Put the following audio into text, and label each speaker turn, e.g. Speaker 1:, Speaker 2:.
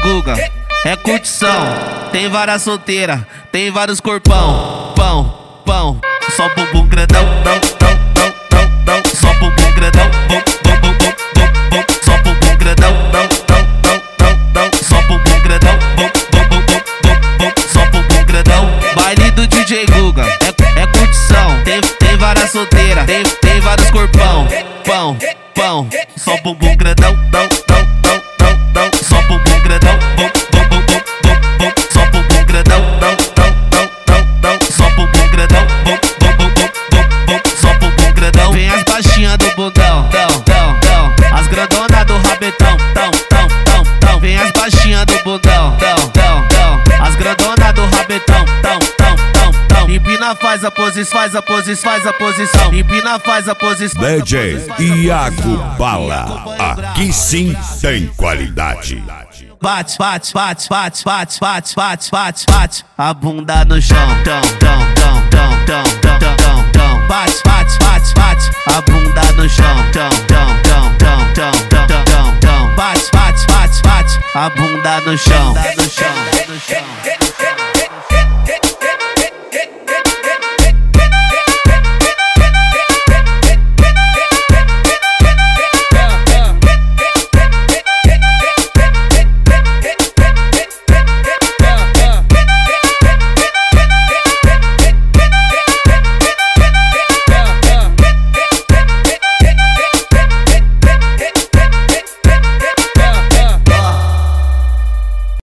Speaker 1: Guga, é curtição. Tem várias solteiras, tem vários corpão. Pão, pão, só bumbum grandão, não, não, não, não, não. Só bumbum grandão, bum, bum, bum, bum, bum, bum. Só bumbum grandão, não, não, não, não, não. Só bumbum grandão, bum, bum, bum, bum, bum, bum. Só bumbum grandão. Baile do DJ Guga, é curtição. Tem várias solteiras, tem vários corpão. Pão, pão, só bumbum grandão, não, não, não, não, não. Só bumbum grandão, bum, bum, bum, bum, bum, bum. Só bumbum grandão, não, não, não, não, não. Só bumbum grandão, bum, bum, bum, bum, bum, bum. Só bumbum grandão. Vem as baixinhas do bundão, tão, tão, tão. As grandonas do rabetão, tão, tão, tão, tão. Vem as baixinhas do bundão, tão, tão, tão. As grandonas do rabetão, tão, tão, tão, tão. Empina, faz a posição, faz a posição, faz a posição. Empina, faz a posição.
Speaker 2: DJ Iago Bala, aqui sim tem qualidade.
Speaker 1: Bate, bate, bate, bate, bate, bate, bate, bate, bate. A bunda no chão, tão, tão, tão, tão, tão, tão, tão, tão. Bate, bate, bate, bate. A bunda no chão, tão, tão, tão, tão, tão, tão, tão, tão. Bate, bate, bate, bate. A bunda no chão, no chão, no chão.